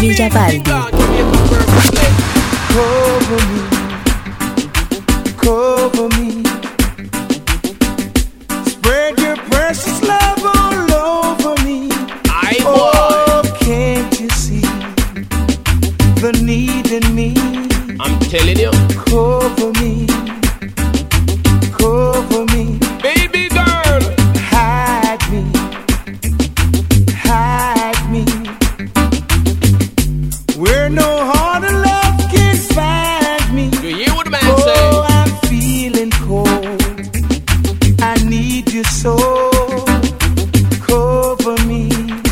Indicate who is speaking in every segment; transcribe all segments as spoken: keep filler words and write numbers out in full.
Speaker 1: Villavaldi.
Speaker 2: Cover me, cover me, spread your precious love all over me.
Speaker 3: I
Speaker 2: oh, can't you see the need in me?
Speaker 3: I'm telling you.
Speaker 2: Cover me, cover me,
Speaker 3: baby girl.
Speaker 2: Hide me, hide me, where no heart of love can find me.
Speaker 3: You hear what the man
Speaker 2: oh,
Speaker 3: say?
Speaker 2: Oh, I'm feeling cold, I need you so. Cover me,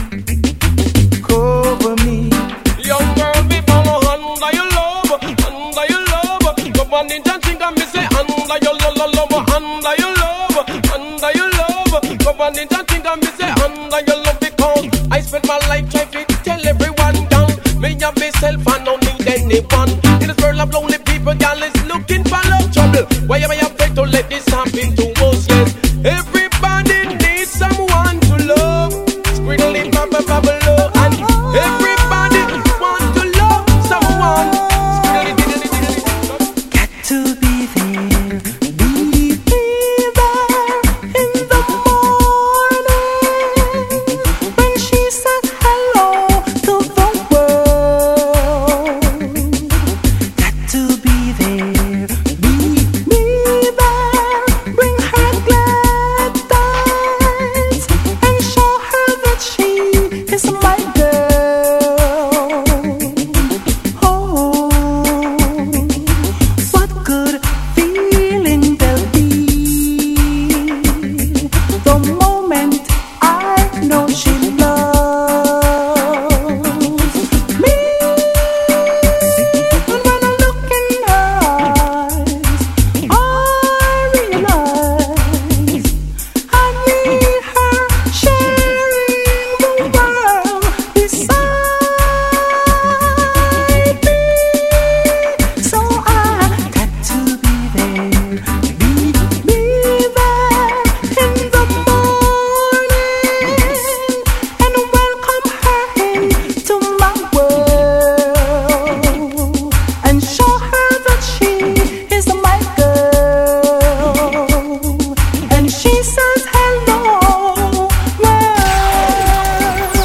Speaker 2: cover me.
Speaker 3: Young girl, be follow under your love, under your love. Come on in and think of me say under your love, love, under your love, under your love. Come on in and think of me say under your love, because I spend my life trying to tell everyone down. Me and myself, I don't need anyone. In this world of lonely people, girl is looking for love trouble. Why am I afraid to let this happen to us? Yes, everybody needs someone to love. Squiggly bubble bubble love, and everybody want to love someone. Squiggly diggly diggly.
Speaker 2: Got to be there, be there in the morning when she said hello to the world. Got to be there, be me there, bring her glad tidings and show her that she is my girl. Oh, what good feeling there'll be the moment I know she loves me. And when I look in her eyes, I realize I need her sharing the world beside me. So I got to be there, be me there in the morning and welcome her into my world and show her that she is my girl. And she says hello, world.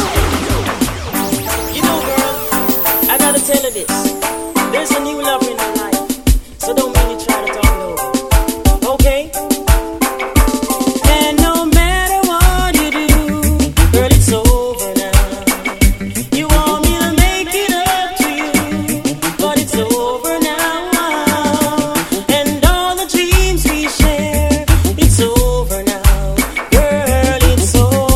Speaker 4: You know, girl, I gotta tell her this. There's a new lover in her life, so don't make me try to talk it over. Okay? And no matter what you do, girl, it's over now. You want me to make it up to you, but it's over now. And all the dreams we share, it's over now. Girl, it's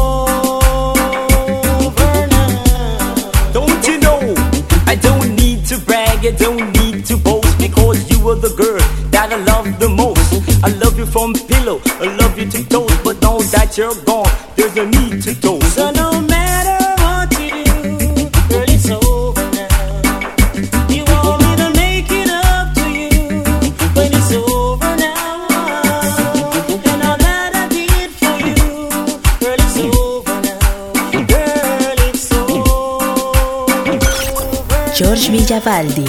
Speaker 4: over now.
Speaker 5: Don't you know, I don't need to brag, I don't need to boast, because you are the girl that I love the most. I love you from pillow, I love you to toes, but now that you're gone, there's no need to toast.
Speaker 4: So no matter what you do, girl, it's over now. You want me to make it up to you, but it's over now. And all that I did for you, girl, it's over now. Girl, it's over.
Speaker 1: George Villavaldi.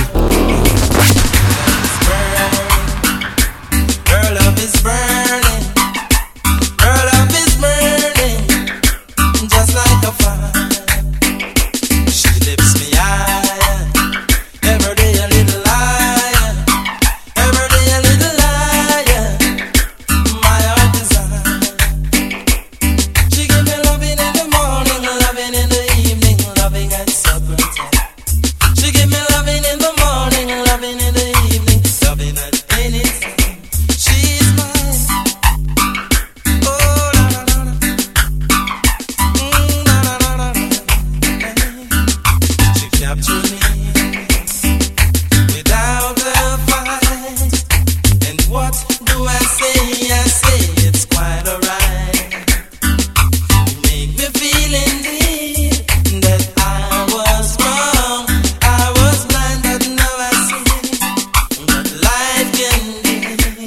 Speaker 6: Her love is burning, her love is burning, just like a fire. She lifts me higher, every day a little higher, every day a little higher. My heart desire. She give me loving in the morning, loving in the evening, loving at supper time. She give me loving in the morning, loving in the evening, loving at any time. She's mine. Oh, la la la la. Mm, la la la la. Hey. She captured me without a fight. And what do I say? I say it's quite alright. You make me feel indeed that I was wrong. I was blind, but now I see what life can be.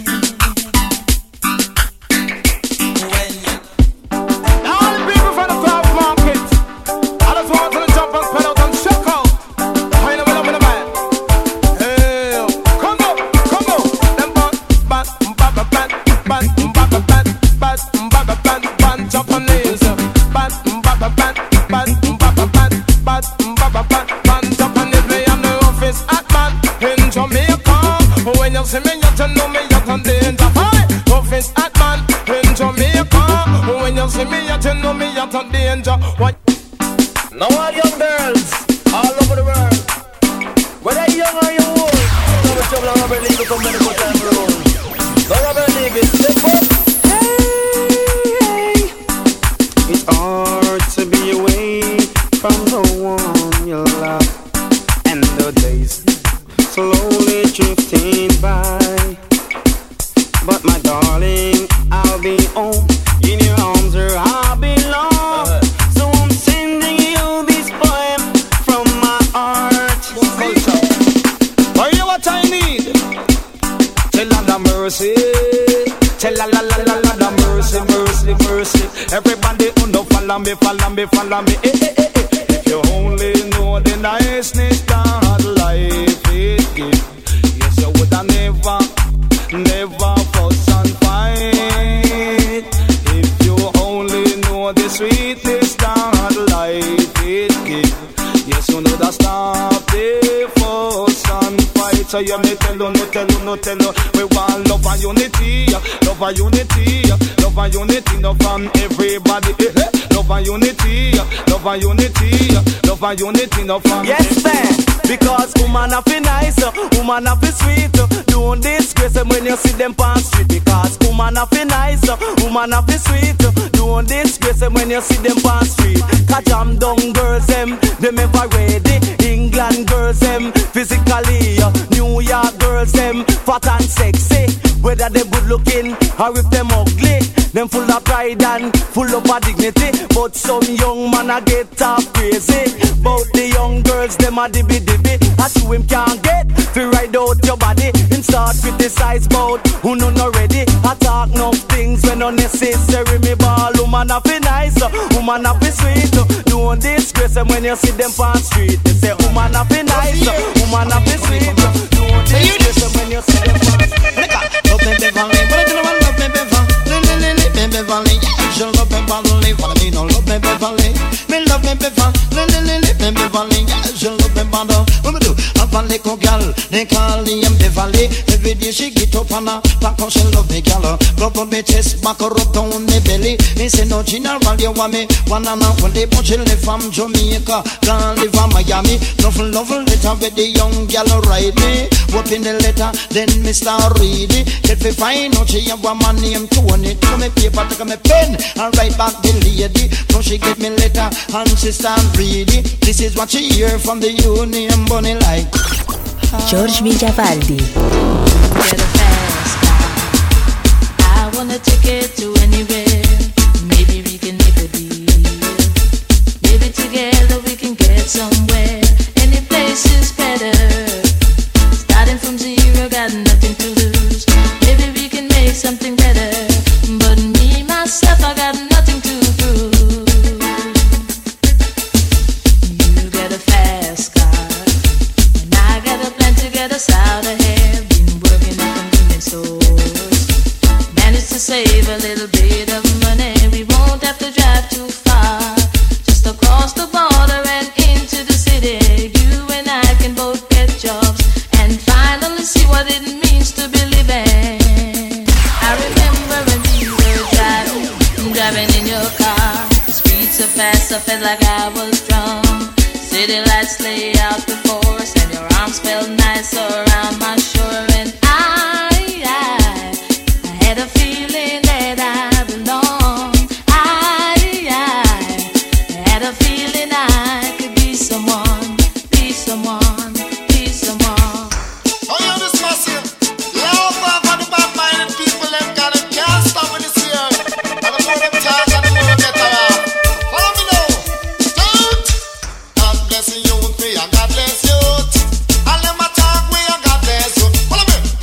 Speaker 6: When you
Speaker 3: Now all the people from the top market, I just want to jump and spell out and shock out. you know me out in danger. Hey, toughest at man in Jamaica. When you see me out, you know me out in danger. What? Now all young girls all over the world, whether young or you old, come and trouble and rubber league, come and put time for roll. The rubber league is step up.
Speaker 2: Hey, it's hard to be away from the one you love, and the days slowly drifting by. But my darling, I'll be home in your arms where I belong. Uh-huh. So I'm sending you this poem from my heart.
Speaker 3: Are you what I need? Tell Allah mercy, tell Allah la la la la mercy, mercy, mercy. Everybody who know follow me, follow me, follow me. Eh, eh, eh, eh. If you only know the niceness that life is give, yes you woulda never, never fuss and fight. If you only know the sweetness that life is give, yes you know that stop the fuss and fight. So you me tell you, no tell you, no tell you, we want love and unity, love and unity, love and unity, no from everybody. Love and unity, love and unity, love and unity, no from.
Speaker 2: Yes, man. Because woman have be nice, woman have be sweet. Don't disgrace them when you see them pass street. Because woman have be nice, woman have be sweet. Don't disgrace them when you see them pass street. Cause jam down girls them, them ever ready. England girls them, physically. New York girls them, fat and sexy. Whether they good looking or if them ugly, them full of pride and full of dignity. But some young man a get up crazy. But the young girls them a dibby dibby. As you him can't get, fi ride out your body. Him start criticize bout who no no ready. I talk no things when unnecessary. Me ball woman a fi nice, woman a fi sweet. Don't disgrace them when you see them on street. They say woman a fi nice, woman a fi sweet. Don't disgrace them when you see them on street.
Speaker 1: Love me Beverly, but you know I love me Beverly, me Beverly, yeah, she love me Beverly. Follow me, no love me Beverly, me love me Beverly, me Beverly, yeah, she love me Beverly. What me do? Have a little girl, they call him Beverly. Every day she get up on her back, cause she love me girl. Rub on me chest, back her up down me belly. Me say no general, you want me one and a one day, but she live from Jamaica, can't live from Miami. Nothing love letter with the young girl ride me. Open the letter, then me start reading. Get me find out she have one man named Tony. Take me paper, take me pen, and write back the lady. Now she get me letter, and she start reading. This is what she hear from the Union Bunny like.
Speaker 7: George Villavaldi.
Speaker 8: Get a fast car. I wanna take it to anywhere. Maybe we can make a deal. Maybe together we can get somewhere. Any place is better. Starting from zero, got nothing to lose. Maybe we can make something better. But me, myself, I got nothing to prove. You get a fast car, and I got a plan to get us out of here. Been working at convenience stores, managed to save a little bit of money. We won't have to drive too far, just across the border and into the city. You and I can both get jobs and finally see what it means to be living. I remember when we were driving, driving in your car. The speed so fast, I felt like I was drunk. City lights lay out before us, and your arms felt nice around my shore. And I, I, I had a feeling that I belonged. I, I, I had a feeling I could be someone, be someone, be someone.
Speaker 1: Oh, you know this massive love for the bad-minded people. Them kind of can't stop with this here. And the more them talk, and the more them get around. Follow me now. Don't. God bless you, me, and God bless you. And them attack me, and God bless you. Follow me.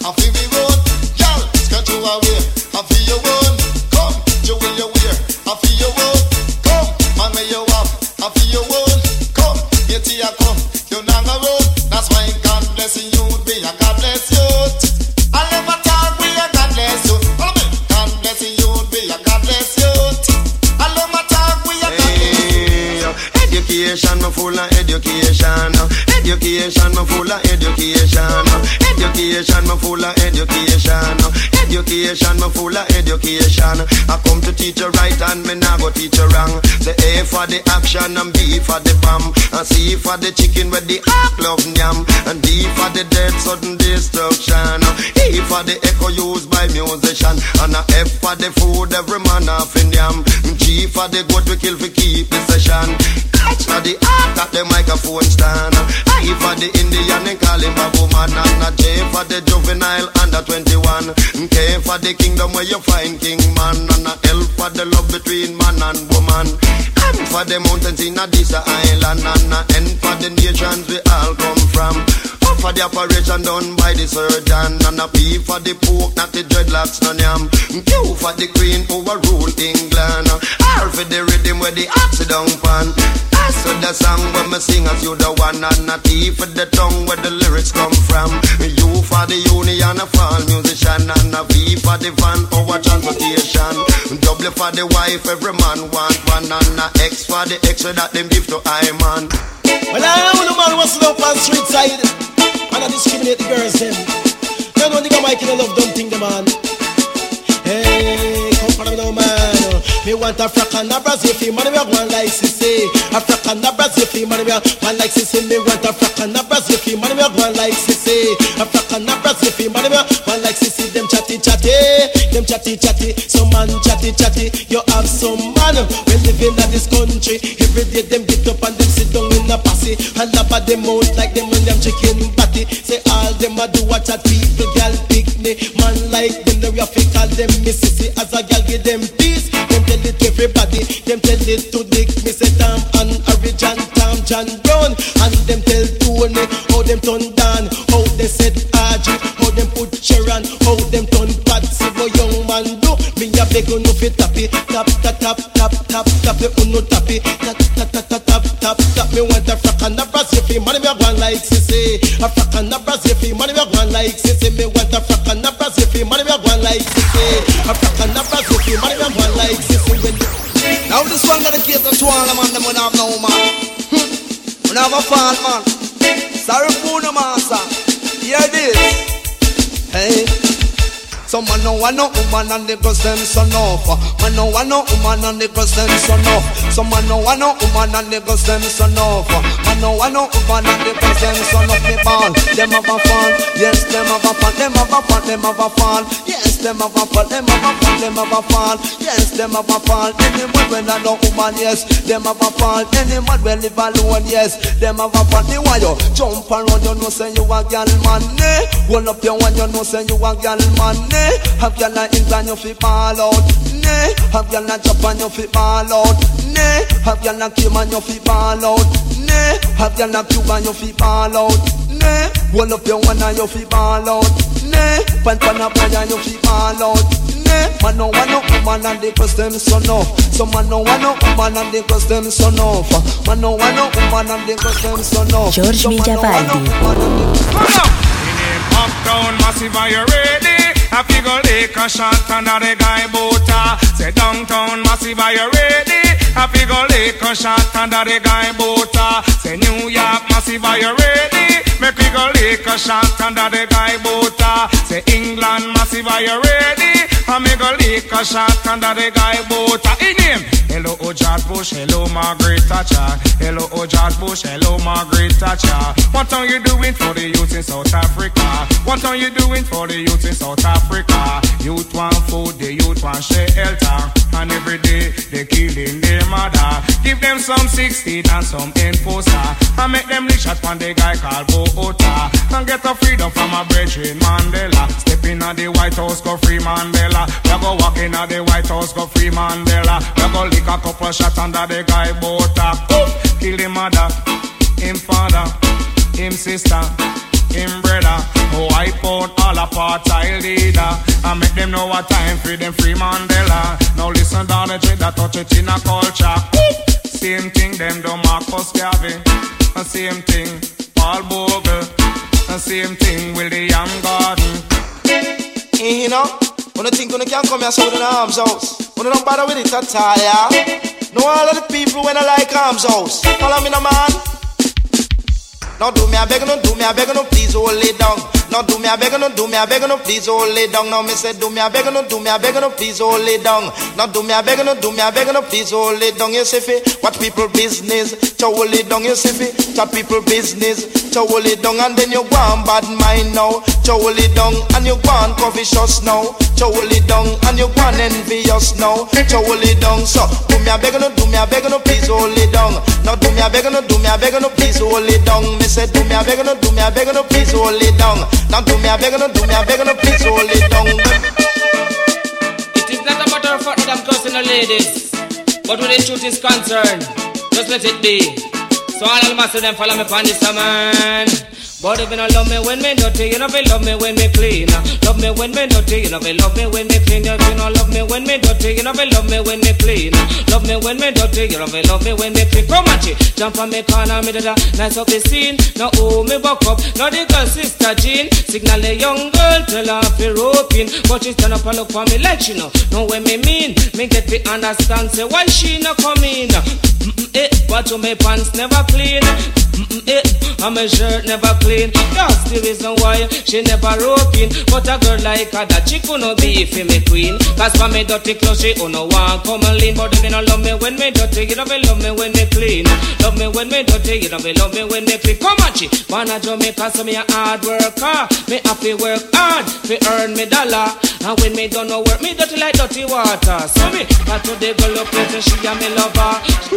Speaker 1: I feel we road. Girl, skirt you away. I feel your own. Come, you will your wear. I feel your own. Come, man, where you up. I feel your own. Come, get here, come. You not a road. That's why God bless you. Be a God bless you. I never talk we a God bless you. God bless you. Be a God bless you. I love my talk we a God bless you. Education, me full of education. Education, me full of education. Education, me full of education. Education, me full of education. I come to teach you right and me nah go teach you wrong. Say A for the action and B for the bomb, and C for the chicken with the hot love yam, and D for the death sudden destruction. E for the echo used by musician, and a F for the food every man off in yam. G for the goat we kill for keep the session. H for the art at the microphone stand. I for the Indian and call him a woman, and a J for the juvenile under twenty-one. K for the kingdom where you find king man, and a L for the love between man and woman. M for the mountains in a this island, and a N for the nations we all come from. O for the operation done by the surgeon, and a P for the pork, not the dreadlocks none yam. Q for the queen overrule England. R for the rhythm where the ox down pan. S for the song where me sing as you the one, and a T for the tongue where the lyrics come from. U for the union a fall musician, and a V for the van our transportation. W for the wife every man want one, and a X for the extra that them give to I man.
Speaker 9: Well, I know the man was up on street side, and I discriminate the girls them. They know the Mike in a love don't think the man. Hey, come for them now, man. Me want a frack and a Brazil fee, man, we have one like Sissy. A frack and a Brazil fee, man, we have one like Sissy. Me want a frack and a Brazil fee, man, we have one like Sissy. A frack and a Brazil fee, man, we have one like Sissy. Them chatty chatty, them chatty chatty. Some man chatty chatty. You have some man we living in this country. Every day them get up and them sit down in a passy and lap at them out like them when them chicken patty. Say all them a do what chat people gal picnic. Man like them, them we have to call them Mississippi. As a gal give them peace, them tell it to everybody. Them tell it to Dick, me say Tom and Origin, Tom, John Brown. And them tell Tony how them turn down, how they said Archie, how them put Sharon, how them turn Patsy. What young man do, me a beg you no fit tappy. Tap, tap, tap, tap, tap, tap, you no tappy. Tap, tap, tap, tap, tap, tap, tap. Me want a frack and a Brazil fee, money me a one like Sissy. A frack and a Brazil fee, money me a one like Sissy. Me want a frack and a Brazil fee, money me a one like Sissy. A frack and a Brazil fee, money me a one like Sissy.
Speaker 1: Now this one gotta keep the two all the man them when have no man. When have a fall man. Sorry for no master. Hear this. Hey. Some man no want no woman and they cause them son off. Man no want no woman and they cause them son off. Some man no want no woman and they cause them son off. Man no want no woman and they cause them son off. Me ball, them have a fall. Yes, them have a fall. Them have a fall. Them have a fall. Yes, them have a fall. Them have a fall. Them have a fall. Yes, them have a fall. Anyone when I know woman, yes, them have a fall. Anyone when live alone, yes, them have a fall. Me why you jump around, you know say you a girl man. Hold up your one, you know say you a girl man. Have y'all in England, you fi ball out. Nay, have y'all in Japan, you fi ball out. Nay, have y'all in Cayman, you fi ball out. Nay, have y'all in Cuba, you fi ball out. Nay, hold up your one and you fi ball out. Nay, pan pan a boy and you fi ball out. Nay, man no want no woman and they cause them son off. Some man no want no woman and they cause them son off. Man no want no woman and they cause them son off.
Speaker 7: George Villavaldi.
Speaker 3: Uptown Massive, are you ready? I figure take a shot under the guy boata. Say downtown Massive, are you ready? I figure take a shot under the guy boata. Say New York Massive, are you ready? Make we go take a shot under the guy boata. Say England Massive, are you ready? I make go take a shot under the guy boata. In him, hello oh George Bush, hello Margaret Thatcher. Hello oh George Bush, hello Margaret Thatcher. What are you doing for the youth in South Africa? What are you doing for the youth in South Africa? Youth want food, the youth want shelter, and every day they killing their mother. Give them some sixteen and some enforcer, and make them rich at one the guy called Boota, and get a freedom from a brethren Mandela. Step in at the White House, go free Mandela. We go walk in at the White House, go free Mandela. We go lick a couple shots under the guy Boota. Kill him mother, him father, him sister,
Speaker 10: him brother. Wipe out all apartheid leader and make them know what time for them free Mandela. Now listen down the trade that touch it in a culture. Same thing them do Marcus Garvey, and same thing Paul Bogle, and same thing with the Yam Garden.
Speaker 9: You know, when you think when you can't come here so with an arms house, when you don't bother with it at all, yeah. No all of the people when I like arms house. Follow me, no man. Now do me a beg, no do me a beg, no please hold it down. Now do me a beg, no do me a beg, no please hold it down. Now me say do me a beg, no do me a beg, no please hold it down. Now do me a beg, no do me a beg, no please hold it down. You see fi, what people business, to hold it down. You see fi, what people business, to hold it down. And then you go on bad mind now, to hold it down. And you go on covetous now, to hold it down. And you go on envious now, to hold it down. So do me a beg, no do me a beg, no please hold it down. Now do me a beg, no do me a beg, no please hold it down. Me say do me a beg, no do me a beg, no please hold it down. Now do me a beg, no do me a beg, no please hold it down.
Speaker 11: It is not a matter of fact that I'm cursing the ladies, but when the truth is concerned, just let it be. So all the masses them follow me on this man. But if you don't love me when me dirty, you know they love me when me clean. Love me when me dirty, you know they love me when me clean. If you don't love me when me dirty, you know they love me when me clean. Love me when me dirty, you know they love me when me clean. Come on, G, jump on me corner, me da da, nice up the scene. Now oh me buck up, now the girl sister Jean signal a young girl, tell her fi roping, but she stand up and look for me like she know. Know what me mean? Me get to understand, say why she not coming? Mm-mm, eh, but to me pants never clean. Mm-mm, eh, and my shirt never clean. That's the reason why she never roping. But a girl like her that she could not be for me queen. Cause for me dirty clothes she oh no one come and lean. But if you don't love me when me dirty, you don't love me when me clean. Love me when me dirty, you don't love me when me clean. Come on, she wanna Jamaica, so me a hard worker. Me have to work hard to earn me dollar. And when me don't know work, me dirty like dirty water. So me got to the girl up and she a me lover.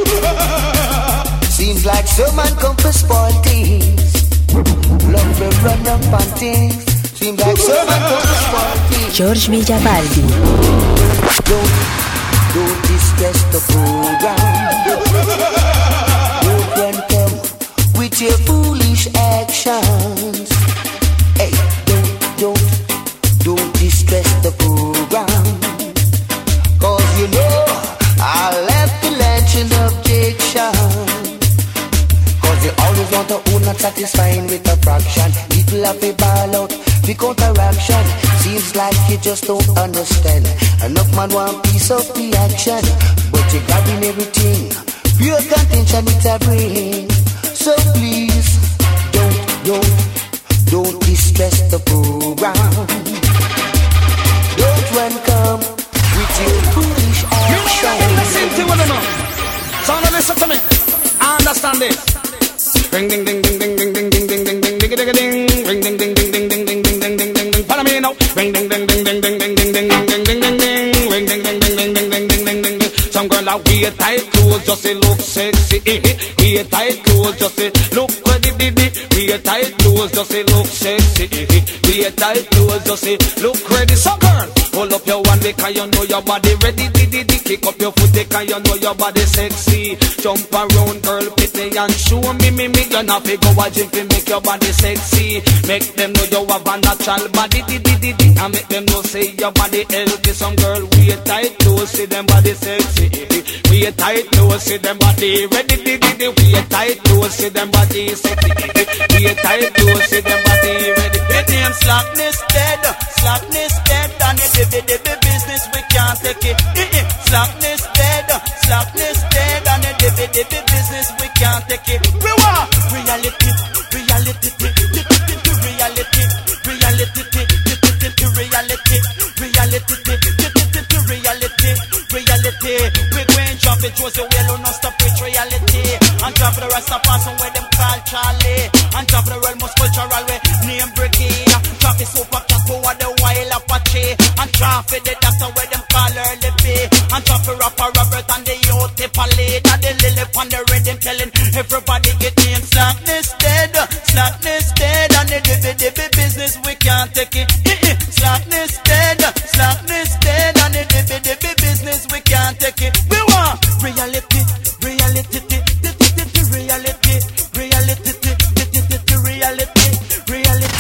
Speaker 12: Seems like some man come for spoil things. Love to run up on things. Seems like some man come for spoil things.
Speaker 7: George Villabaldi.
Speaker 12: Don't, don't distress the program. You can come with your foolish actions. Hey, don't, don't, don't distress the program. Cause you know I'll have to launch an objection. You always want to own, not satisfying with a fraction. People have a ball out, the counteraction. Seems like you just don't understand. Enough man want piece of the action, but you got in everything. Pure contention it a bring. So please, don't, don't, don't distress the program. Don't run come with your foolish action.
Speaker 10: Listen to one another. So now listen to me. I understand this. Ring ding ding ding ding ding ding ding ding ding ding ding ding ding. Ring ding ding ding ding ding ding ding ding ding ding ding. Follow me now. Ring ding ding ding ding ding ding ding ding ding ding ding ding. Ring ding ding ding ding ding ding ding ding ding ding. Some girl a wear tight clothes just to look sexy. Wear tight clothes just to look pretty. Wear tight clothes just to look sexy. Wear tight clothes just to look ready. So girl, hold up your one because you know your body ready. Kick up your foot because you know your body sexy. Jump around, girl, pit me and show me me me. You not fi go a gym fi make your body sexy. Make them know you have a natural body. And make them know say your body healthy. Some girl wear tight clothes, see them body sexy. Wear tight clothes, see them body ready. Wear tight clothes, see them body sexy. Wear tight clothes, see them body ready.
Speaker 13: Your name slackness dead, slackness dead. And the the the the business we can't take it. Slackness dead, slackness dead. And the the the the business we can't take it. We want reality, reality, reality, reality, reality, reality, reality, reality. We going drop it, Joseph Wello, no stop it, reality. And drop the rest of us where them call Charlie. And drop the real most cultural way, name Brigade. Drop it super cat over the wild Apache. And drop it the doctor where them call Early B. And drop it rapper Robert and the youth Palade. And the lily on the rhythm telling everybody get name. Slackness dead, slackness dead. And the dibby dibby business we can't take it. Slackness dead, slackness dead. And the dibby dibby business we can't take it. We want reality, reality, reality, reality, reality, reality, reality.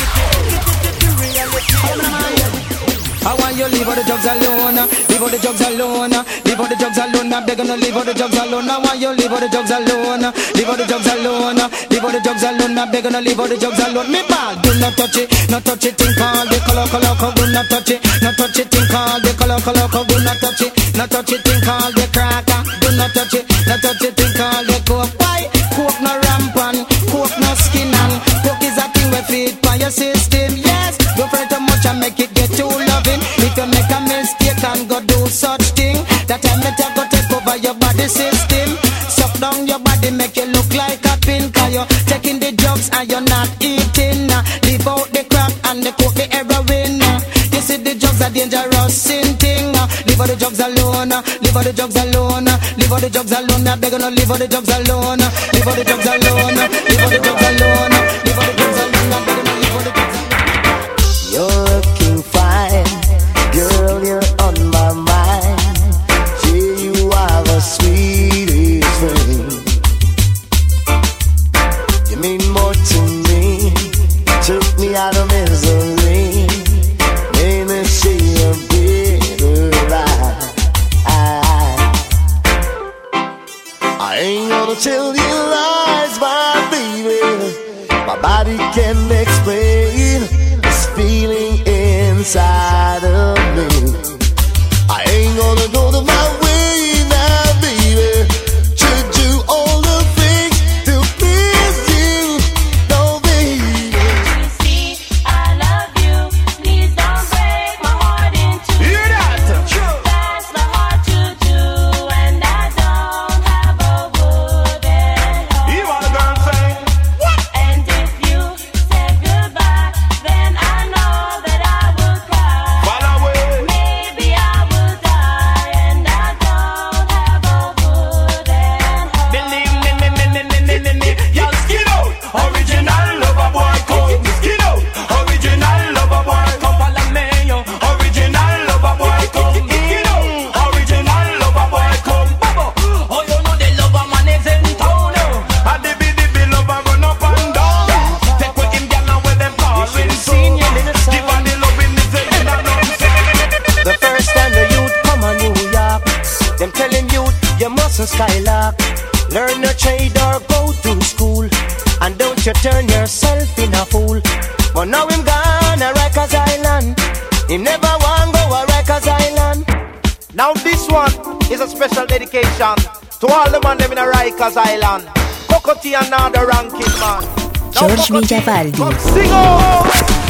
Speaker 10: I want you leave all the drugs alone. Leave all the drugs alone. Leave all the drugs alone. I'm begging to leave all the drugs alone. I want you leave all the drugs alone. Leave all the drugs alone. Leave all the drugs alone. I'm begging to leave all the drugs alone. Me bad, do not touch it, not touch it. Think all the color, color, color. Do not touch it, not touch it. Think all the color, color, color. Do not touch it, not touch it. Think all the cracker. Do not touch it, not touch it. Think all the coke. Why? Coke no rampant, coke no skin and coke is a thing we feed for your system. Yes, don't fret too much and make it get too loving. If you make a mistake and go do such thing, that time it go take over your body system. Suck down your body, make you look like a pin. Cause you're taking the drugs and you're not eating. Leave out the crack and the coke, the heroin. You see the drugs are dangerous sin thing. Leave all the drugs alone. Leave all the drugs alone. Leave all the drugs alone. I beg you no leave all the drugs alone. Leave all the drugs alone. Leave all the drugs alone. Leave all the drugs alone. I beg you no leave all the drugs alone.
Speaker 12: You're looking fine, girl, you're on my mind. Yeah, you are the sweetest thing. You mean more to me. Took me out of misery. Made me see a bitter life. I ain't gonna tell you lies, my baby. My body can't explain this feeling inside of me. I ain't gonna go to my way now, baby, to do all the things to please you. No, baby.
Speaker 14: You see, I love you. Please don't break my heart in two.
Speaker 10: Hear that?
Speaker 14: That's my heart to do, and I don't have a wooden heart.
Speaker 10: You want a girl saying, what?
Speaker 14: And if you said goodbye, then I know that I would cry.
Speaker 10: Follow away.
Speaker 14: Maybe I will die, and I don't have a wooden heart.
Speaker 2: Believe me, me, me, me, me, me, me, me. Y'all skin out. Original lover boy, come. Skin out. Original lover boy, come. Follow me, yo. Original lover boy, come. Skin out. Original lover boy, come. Bubba. Oh, you know the lover man is in town, yo. And the biddy biddy lover run up and down. Take with him, girl, and with them calling soon. Give her the loving, the thing, and I'm
Speaker 12: The first time the youth come on New York, them telling youth you mustn't skylark. Learn a trade or go to school, and don't you turn yourself in a fool. But now him gone a Rikers Island. He never want go a Rikers Island.
Speaker 2: Now this one is a special dedication to all the man living in Rikers Island. Cocotti and now the ranking man. Now
Speaker 7: George
Speaker 2: Cocotti,
Speaker 7: Villavaldi.
Speaker 2: come sing on.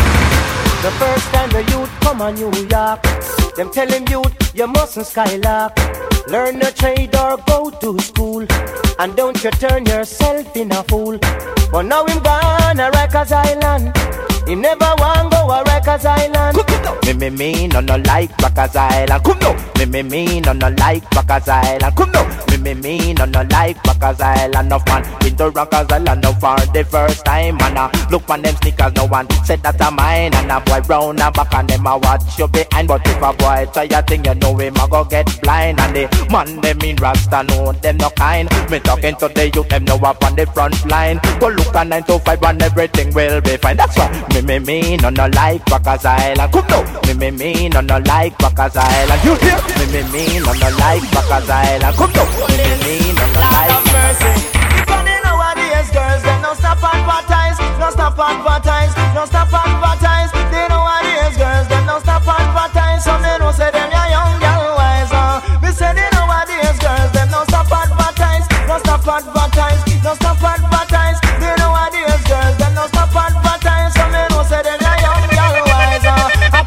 Speaker 12: The first time the youth come on New York, them telling youth you mustn't skylark. Learn a trade or go to school, and don't you turn yourself in a fool. But now him gone a Rikers Island. He never want go a Rikers Island.
Speaker 2: Me me me no no like Rikers Island. Come no. Me me me no no like Rikers Island. Come no. Me me me no no like Rikers Island. No man been to Rikers Island no for the first time. And uh, look on them sneakers, no one said that a mine. And a boy round and back and them a watch you behind. But if a boy try a thing, you know him a go get blind. And the man them in Rasta know them no kind. Me talking to the youth, them know up on the front line. Go look at nine to five and everything will be fine. That's why me me me no no like Rikers Island. Come no. Me me me no no like Rikers Island. You hear? Me me me no no like Rikers Island. Come no. Me me me no no like mercy.
Speaker 13: Funny nowadays, girls, them no stop advertise, no stop advertise, no stop advertise. They nowadays, girls, them no stop advertise. Some they don't say them ya young girl wise. Uh. Me say they nowadays, girls, them no stop advertise, no stop advertise, no stop advertise. They nowadays, girls, them no stop advertise. Some they don't say them ya young girl wise. Uh.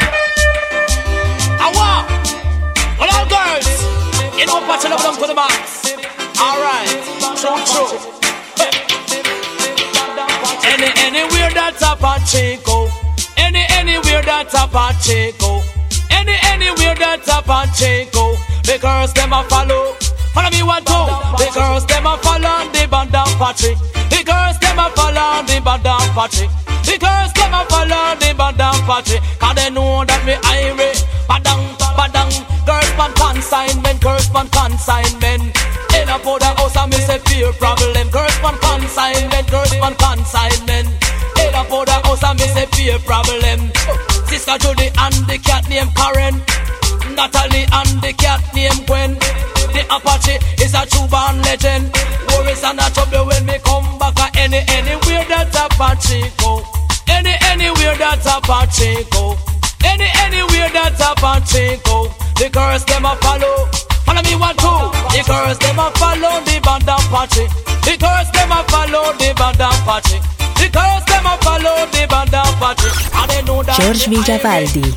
Speaker 2: I want all our girls, you know, patching up them to the max. All right, true, true. Any anywhere that's a Pacheco, any anywhere that's a Pacheco, any anywhere that's a Pacheco. The girls them a follow, follow me one two. The girls them a follow the band of Patrick. The girls them a follow the band of Patrick. The girls them a follow the band of Patrick. 'Cause they know that me irate. Badang, badang. Girls pan consignment, girls pan consignment. In a powder house I miss a fear problem. Girls pan consignment, girls pan consignment. In a powder house house and me say be a problem. Sister Judy and the cat named Karen, Natalie and the cat named Gwen. The Apache is a true born legend. Worries and a trouble when me come back at any anywhere that Apache go. Any anywhere that Apache go. Any anywhere that Apache go. The girls them a follow. Follow me one two. The girls them a follow the band Apache. The girls them a follow the band Apache. The girls them a follow the band Apache. And they know that
Speaker 7: George Villavaldi.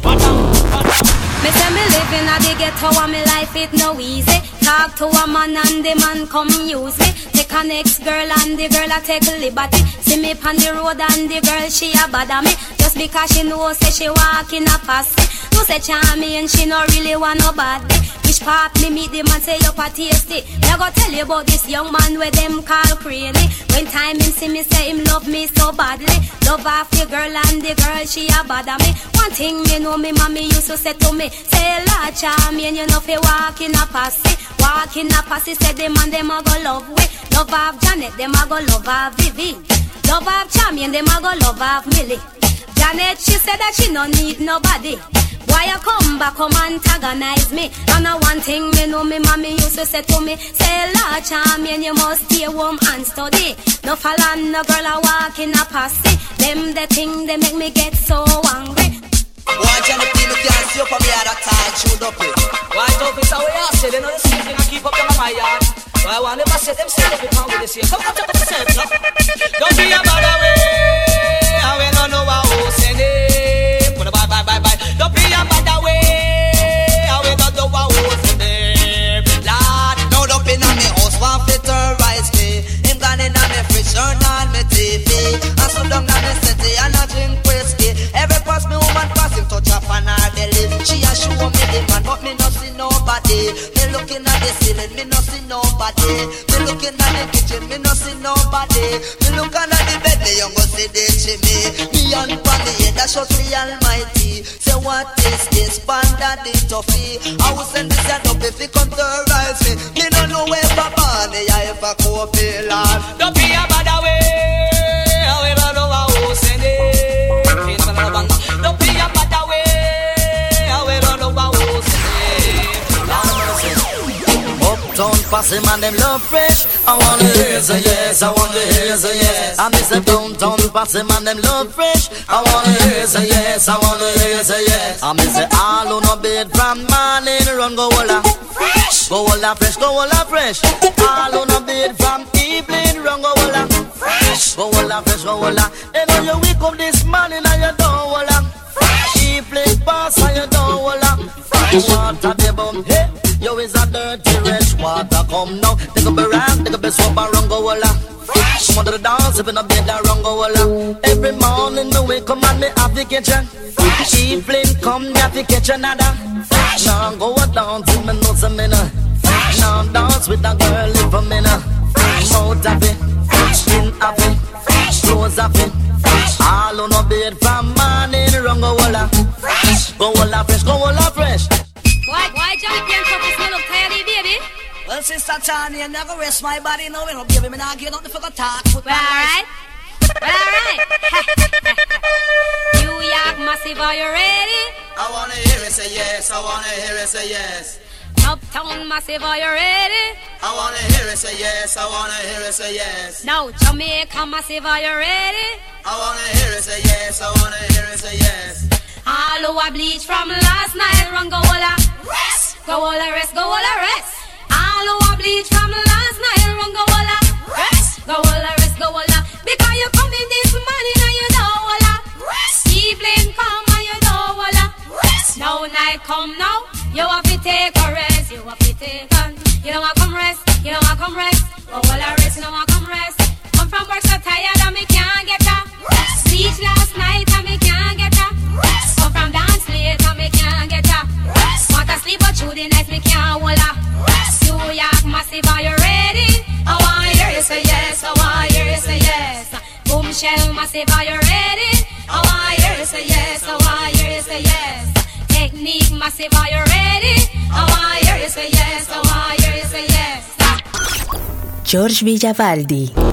Speaker 15: Me say me living at the ghetto and me life it no easy. Talk to a man and the man come use me. Take a next girl and the girl a take liberty. See me on the road and the girl she a bother me. Just because she know say she walk in a pass. No say charmy and she no really want nobody. Which part me meet the man say you a tasty. Me go tell you about this young man where them call crazy. When time him see me say him love me so badly. Love off the girl and the girl she a bother me. One thing me know me mommy used to say to me. Say la charmy and you know fi walk in a passy. Walk in a passy say them and them a go love we. Love of Janet them a go love of Vivi. Love of charmy and them a go love of Millie. Janet she said that she no need nobody. Why you come back come antagonize me? And a one thing me know me mommy used to say to me. Say la charmy and you must stay home and study. No follow no girl a walk in a passy. Them the thing they make me get so angry.
Speaker 16: Why Johnny P, me can't see up on me at that time, chewed up it. Why don't we say we are say, they know the same thing and keep up them on my yard. Why I never say them say if you can't with this here. Come come check up yourself, no? Don't be a bad away, and we don't know how to send it. Put a bye bye bye bye. Don't be a bad away, and we don't know how to send it. Lord, now don't be on me house, one fit terrorize me. Him gone in on me fridge, turn on me T V. And so down on me city and I drink whiskey. Every pass me woman pass him touch up on her belly. She a show me the man, but me not see nobody. Me looking at the ceiling, me not see nobody. Me looking at the kitchen, me not see nobody. Me looking at the bed, me young go see the chimney. Me on pan the head, that shows the Almighty. Say what is this banda the toffee? I will send this head up if he come to rise me. Me no know where Papa ne ya if I go be Lord. Don't be a bad away, we don't know how to send it. Don't be a bad away, we don't know how to send it.
Speaker 12: Uptown posse man them love fresh. I wanna hear say yes, I wanna hear say yes. I miss a downtown posse man them love fresh. I wanna hear say yes, I wanna hear say yes. I miss it all on a bed from morning run go holla fresh, go holla fresh, go holla fresh. All on a bed from evening run go holla fresh, go holla fresh, go holla. And when you wake up this morning and you don't holla fresh, evening pass and you don't holla fresh. Water the bum, hey. Yo is a dirty rich water come now. Take up a rag, take up a soap and run go holla. Come under the dance, if in a bed and run go holla. Every morning me wake up and me have the kitchen. Evening come, me have to catch another. Now go a dance with me know some minna. Now dance with a girl if a minna. Mouth of it, skin of it, clothes of it. All on a bed from morning run go holla. Go holla fresh, go holla fresh.
Speaker 15: Why, why Johnny P and Curtis me look tired, baby?
Speaker 16: Well, Sister Tanya, I'm never rest my body, no, we don't give him an argument, nothing for the talk.
Speaker 15: Well, alright. Well, alright. New York Massive, are you ready?
Speaker 16: I wanna hear it say yes, I wanna hear it say yes.
Speaker 15: Uptown Massive, are you ready?
Speaker 16: I wanna hear it say yes, I wanna hear it say yes.
Speaker 15: Now Jamaica Massive, are you ready?
Speaker 16: I wanna hear it say yes, I wanna hear it say yes.
Speaker 15: All who are bleach from last night, run go holla rest, go holla rest, go holla rest. All who are bleach from last night, run go holla rest, go holla rest, go holla. Because you come in this morning and you don't holla rest. Evening come and you don't holla rest. Now night come now, you have to take a rest, you have to take on. You don't want to come rest, you don't want to come rest. Go holla rest, you don't want to come rest. Come from work so tired and me can't get up rest. Bleach last night and me can't get up rest. Come from dance late and me can't get up rest. Want to sleep but through the night me can't hold up rest. New York Massive, are you ready? I want hear you say yes, I want hear you say yes. Boomshell Massive, are you ready? I want hear you say yes, I want hear you say yes. Technique Massive, are you ready? I want hear you say yes, I want hear you say yes.
Speaker 7: George Villavaldi.